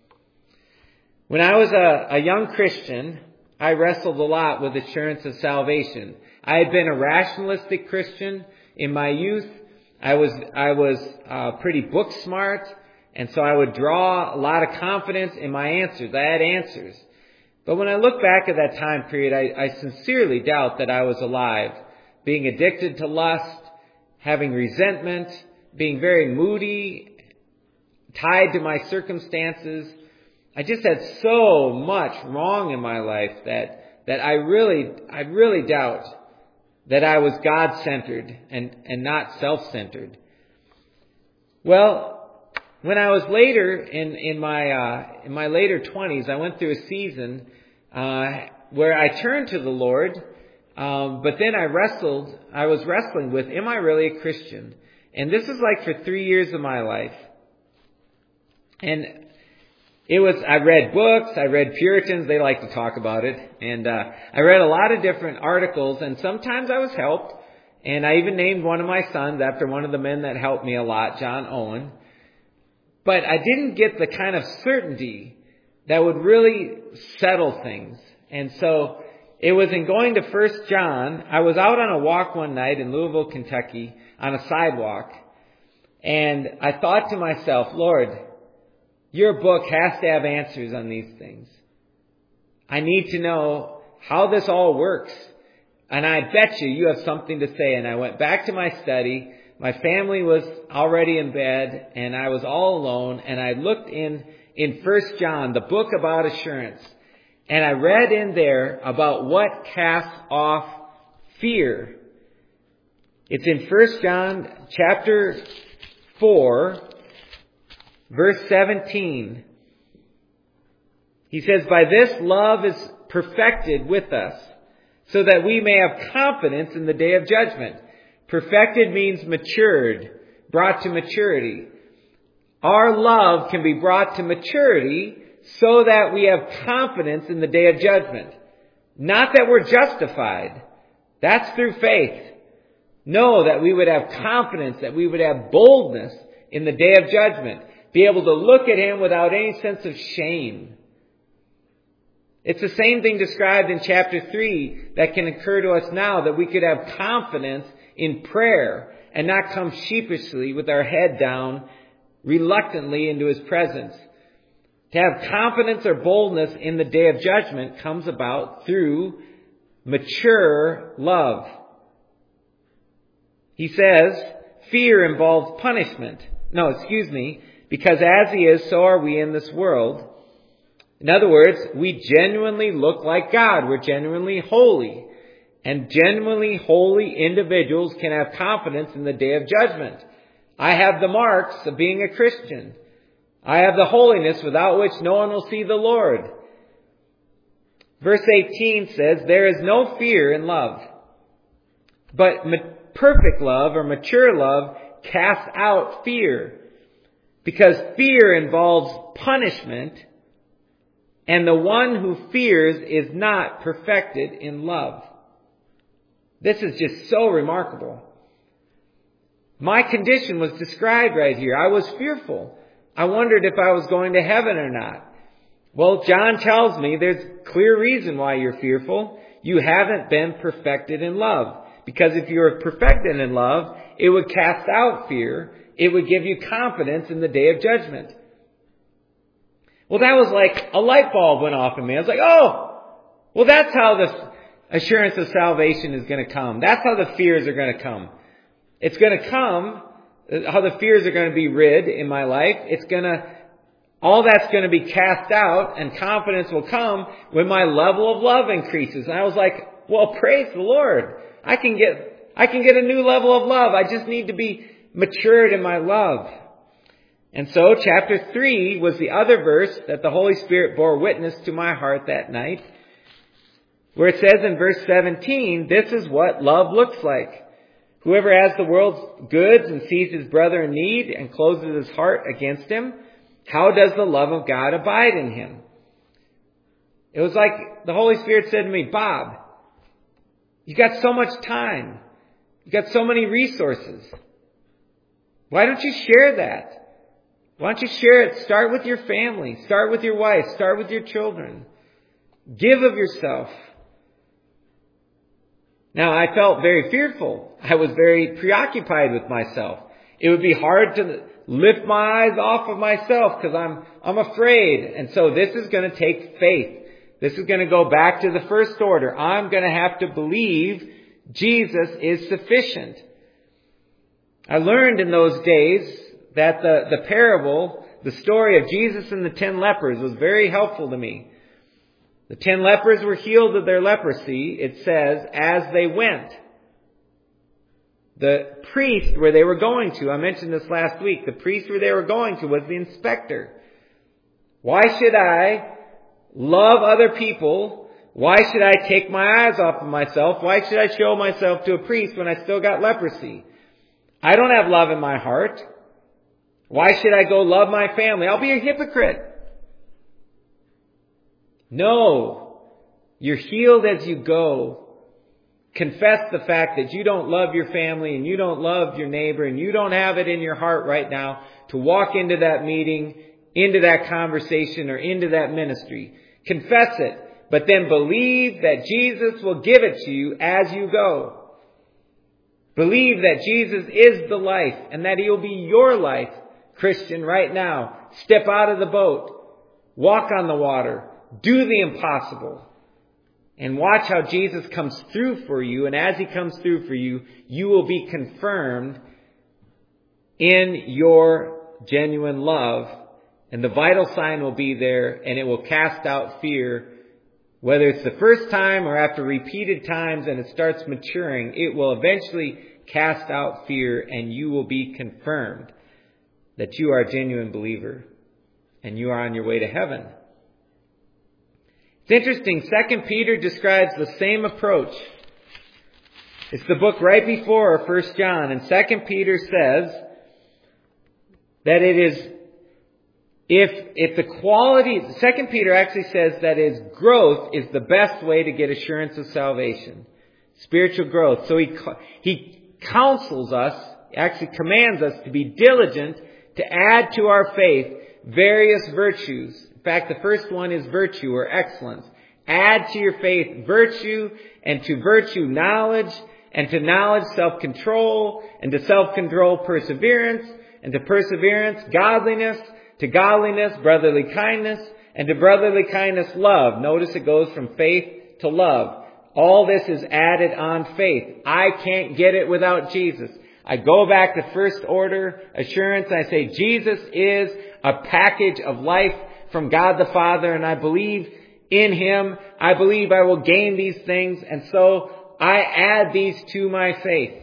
Speaker 1: When I was a, a young Christian, I wrestled a lot with assurance of salvation. I had been a rationalistic Christian in my youth. I was I was uh, pretty book smart, and so I would draw a lot of confidence in my answers. I had answers. But when I look back at that time period, I, I sincerely doubt that I was alive. Being addicted to lust, having resentment, being very moody, tied to my circumstances. I just had so much wrong in my life that, that I really, I really doubt that I was God-centered and, and not self-centered. Well, when I was later in, in my, uh, in my later twenties, I went through a season, uh, where I turned to the Lord, um, but then I wrestled, I was wrestling with, am I really a Christian? And this is like for three years of my life. And it was, I read books, I read Puritans, they like to talk about it. And, uh, I read a lot of different articles, and sometimes I was helped. And I even named one of my sons after one of the men that helped me a lot, John Owen. But I didn't get the kind of certainty that would really settle things. And so it was in going to First John. I was out on a walk one night in Louisville, Kentucky, on a sidewalk. And I thought to myself, Lord, your book has to have answers on these things. I need to know how this all works. And I bet you, you have something to say. And I went back to my study. My family was already in bed, and I was all alone. And I looked in, in First John, the book about assurance. And I read in there about what casts off fear. It's in First John chapter four, verse seventeen. He says, by this love is perfected with us, so that we may have confidence in the day of judgment. Perfected means matured, brought to maturity. Our love can be brought to maturity so that we have confidence in the day of judgment. Not that we're justified. That's through faith. No, that we would have confidence, that we would have boldness in the day of judgment. Be able to look at Him without any sense of shame. It's the same thing described in chapter three that can occur to us now, that we could have confidence in prayer and not come sheepishly with our head down, reluctantly into His presence. To have confidence or boldness in the day of judgment comes about through mature love. He says, fear involves punishment. No, excuse me, because as He is, so are we in this world. In other words, we genuinely look like God. We're genuinely holy. And genuinely holy individuals can have confidence in the day of judgment. I have the marks of being a Christian. I have the holiness without which no one will see the Lord. Verse eighteen says, there is no fear in love, but perfect love or mature love casts out fear, because fear involves punishment, and the one who fears is not perfected in love. This is just so remarkable. My condition was described right here. I was fearful. I wondered if I was going to heaven or not. Well, John tells me there's clear reason why you're fearful. You haven't been perfected in love. Because if you were perfected in love, it would cast out fear. It would give you confidence in the day of judgment. Well, that was like a light bulb went off in me. I was like, oh, well, that's how the assurance of salvation is going to come. That's how the fears are going to come. It's going to come, how the fears are going to be rid in my life. It's going to, all that's going to be cast out, and confidence will come when my level of love increases. And I was like, well, praise the Lord. I can get, I can get a new level of love. I just need to be matured in my love. And so chapter three was the other verse that the Holy Spirit bore witness to my heart that night, where it says in verse seventeen, this is what love looks like. Whoever has the world's goods and sees his brother in need and closes his heart against him, how does the love of God abide in him? It was like the Holy Spirit said to me, Bob, you got so much time. You got so many resources. Why don't you share that? Why don't you share it? Start with your family. Start with your wife. Start with your children. Give of yourself. Now, I felt very fearful. I was very preoccupied with myself. It would be hard to lift my eyes off of myself because I'm, I'm afraid. And so this is going to take faith. This is going to go back to the first order. I'm going to have to believe Jesus is sufficient. I learned in those days that the, the parable The story of Jesus and the ten lepers was very helpful to me. The ten lepers were healed of their leprosy, it says, as they went. The priest where they were going to, I mentioned this last week, the priest where they were going to was the inspector. Why should I love other people? Why should I take my eyes off of myself? Why should I show myself to a priest when I still got leprosy? I don't have love in my heart. Why should I go love my family? I'll be a hypocrite. No, you're healed as you go. Confess the fact that you don't love your family and you don't love your neighbor and you don't have it in your heart right now to walk into that meeting, into that conversation, or into that ministry. Confess it, but then believe that Jesus will give it to you as you go. Believe that Jesus is the life and that He'll be your life, Christian, right now. Step out of the boat. Walk on the water. Do the impossible. And watch how Jesus comes through for you. And as He comes through for you, you will be confirmed in your genuine love. And the vital sign will be there, and it will cast out fear. Whether it's the first time or after repeated times and it starts maturing, it will eventually cast out fear, and you will be confirmed that you are a genuine believer and you are on your way to heaven. It's interesting, Second Peter describes the same approach. It's the book right before First John, and Second Peter says that it is, if if the quality, Second Peter actually says that his growth is the best way to get assurance of salvation. Spiritual growth. So he he counsels us, actually commands us to be diligent to add to our faith various virtues. In fact, the first one is virtue or excellence. Add to your faith virtue, and to virtue knowledge, and to knowledge self-control, and to self-control perseverance, and to perseverance godliness, to godliness brotherly kindness, and to brotherly kindness love. Notice it goes from faith to love. All this is added on faith. I can't get it without Jesus. I go back to first order assurance. I say Jesus is a package of life from God the Father, and I believe in Him. I believe I will gain these things, and so I add these to my faith.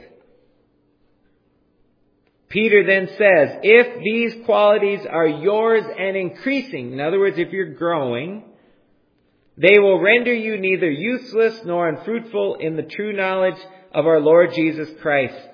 Speaker 1: Peter then says, if these qualities are yours and increasing, in other words, if you're growing, they will render you neither useless nor unfruitful in the true knowledge of our Lord Jesus Christ.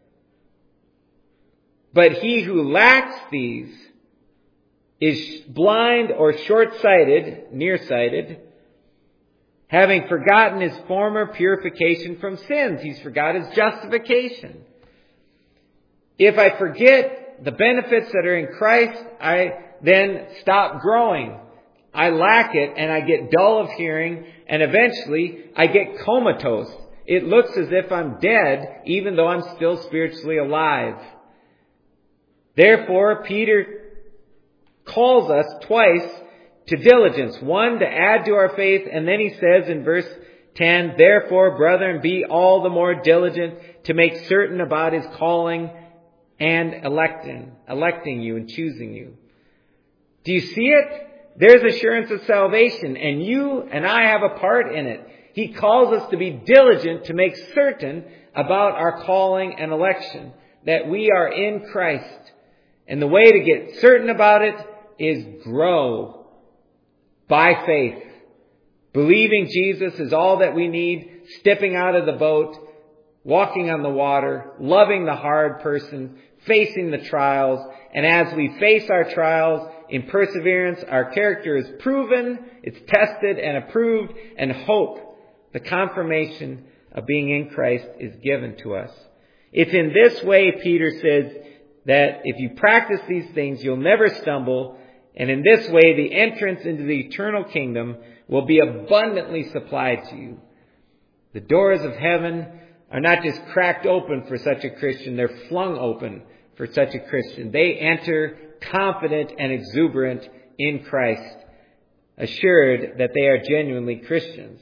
Speaker 1: But he who lacks these is blind or short-sighted, nearsighted, having forgotten his former purification from sins. He's forgot his justification. If I forget the benefits that are in Christ, I then stop growing. I lack it, and I get dull of hearing, and eventually I get comatose. It looks as if I'm dead, even though I'm still spiritually alive. Therefore, Peter calls us twice to diligence. One, to add to our faith, and then he says in verse ten, therefore, brethren, be all the more diligent to make certain about his calling and electing, electing you and choosing you. Do you see it? There's assurance of salvation, and you and I have a part in it. He calls us to be diligent to make certain about our calling and election, that we are in Christ. And the way to get certain about it is grow by faith. Believing Jesus is all that we need, stepping out of the boat, walking on the water, loving the hard person, facing the trials. And as we face our trials in perseverance, our character is proven, it's tested and approved, and hope, the confirmation of being in Christ, is given to us. It's in this way, Peter says, that if you practice these things, you'll never stumble. And in this way, the entrance into the eternal kingdom will be abundantly supplied to you. The doors of heaven are not just cracked open for such a Christian, they're flung open for such a Christian. They enter confident and exuberant in Christ, assured that they are genuinely Christians.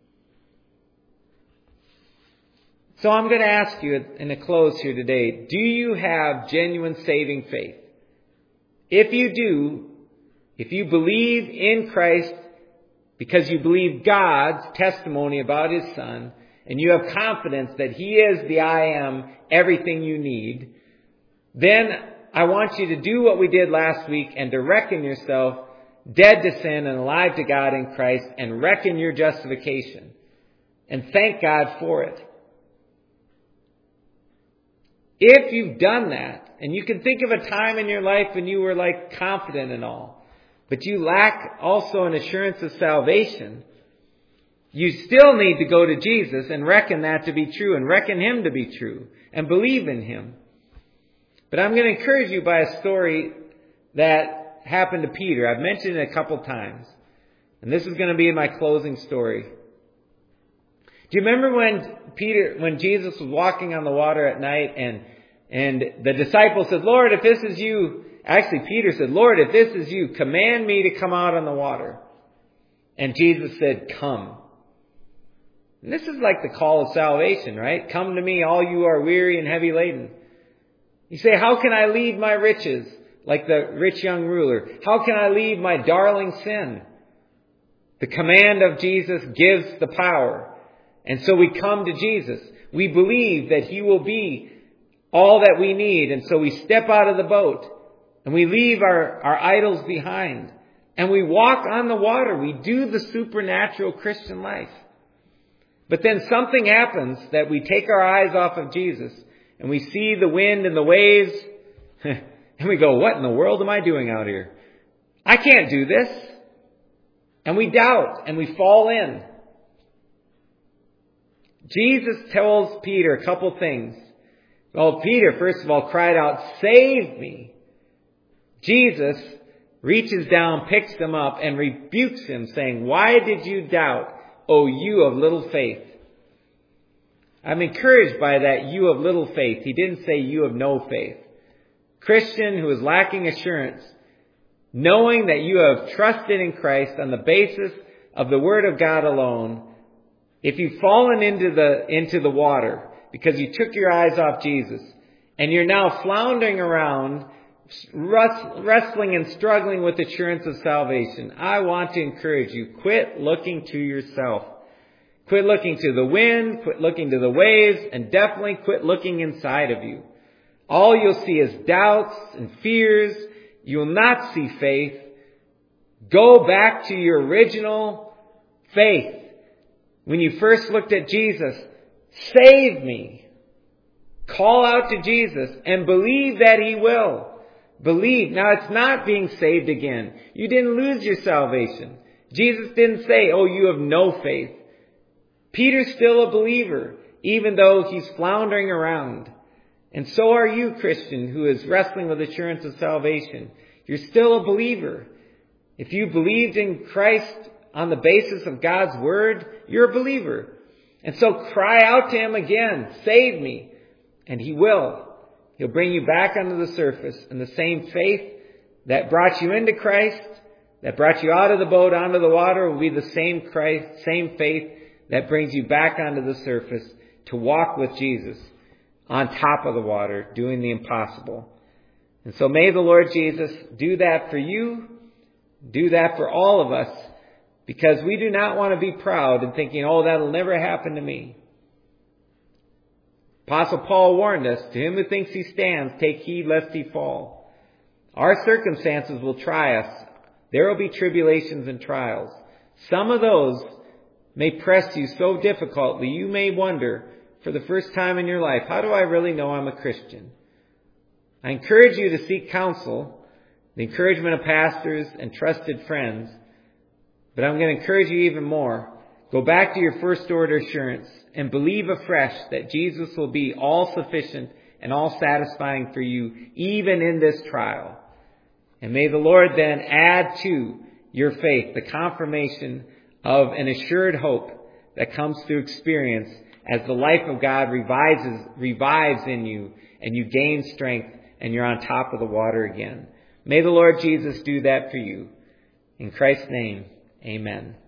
Speaker 1: So I'm going to ask you in a close here today, do you have genuine saving faith? If you do, if you believe in Christ because you believe God's testimony about His Son, and you have confidence that He is the I am, everything you need, then I want you to do what we did last week and to reckon yourself dead to sin and alive to God in Christ, and reckon your justification. And thank God for it. If you've done that, and you can think of a time in your life when you were like confident and all, but you lack also an assurance of salvation, you still need to go to Jesus and reckon that to be true, and reckon Him to be true, and believe in Him. But I'm going to encourage you by a story that happened to Peter. I've mentioned it a couple times. And this is going to be my closing story. Do you remember when Peter, when Jesus was walking on the water at night, and and the disciples said, Lord, if this is you, actually Peter said, Lord, if this is you, command me to come out on the water. And Jesus said, come. And this is like the call of salvation, right? Come to me, all you are weary and heavy laden. You say, how can I leave my riches? Like the rich young ruler. How can I leave my darling sin? The command of Jesus gives the power. And so we come to Jesus. We believe that He will be all that we need. And so we step out of the boat and we leave our, our idols behind. And we walk on the water. We do the supernatural Christian life. But then something happens that we take our eyes off of Jesus and we see the wind and the waves and we go, what in the world am I doing out here? I can't do this. And we doubt and we fall in. Jesus tells Peter a couple things. Well, Peter, first of all, cried out, save me. Jesus reaches down, picks him up, and rebukes him, saying, why did you doubt, O you of little faith? I'm encouraged by that you of little faith. He didn't say you of no faith. Christian who is lacking assurance, knowing that you have trusted in Christ on the basis of the Word of God alone, if you've fallen into the, into the water because you took your eyes off Jesus and you're now floundering around, wrestling and struggling with assurance of salvation, I want to encourage you, quit looking to yourself. Quit looking to the wind, quit looking to the waves, and definitely quit looking inside of you. All you'll see is doubts and fears. You will not see faith. Go back to your original faith. When you first looked at Jesus, save me. Call out to Jesus and believe that He will. Believe. Now it's not being saved again. You didn't lose your salvation. Jesus didn't say, oh, you have no faith. Peter's still a believer, even though he's floundering around. And so are you, Christian, who is wrestling with assurance of salvation. You're still a believer. If you believed in Christ on the basis of God's Word, you're a believer. And so cry out to Him again, save me. And He will. He'll bring you back onto the surface. And the same faith that brought you into Christ, that brought you out of the boat onto the water, will be the same Christ, same faith that brings you back onto the surface to walk with Jesus on top of the water, doing the impossible. And so may the Lord Jesus do that for you, do that for all of us, because we do not want to be proud and thinking, oh, that'll never happen to me. Apostle Paul warned us, to him who thinks he stands, take heed lest he fall. Our circumstances will try us. There will be tribulations and trials. Some of those may press you so difficultly, you may wonder for the first time in your life, how do I really know I'm a Christian? I encourage you to seek counsel, the encouragement of pastors and trusted friends. But I'm going to encourage you even more. Go back to your first order assurance and believe afresh that Jesus will be all sufficient and all satisfying for you, even in this trial. And may the Lord then add to your faith the confirmation of an assured hope that comes through experience as the life of God revives, revives in you and you gain strength and you're on top of the water again. May the Lord Jesus do that for you. In Christ's name, amen.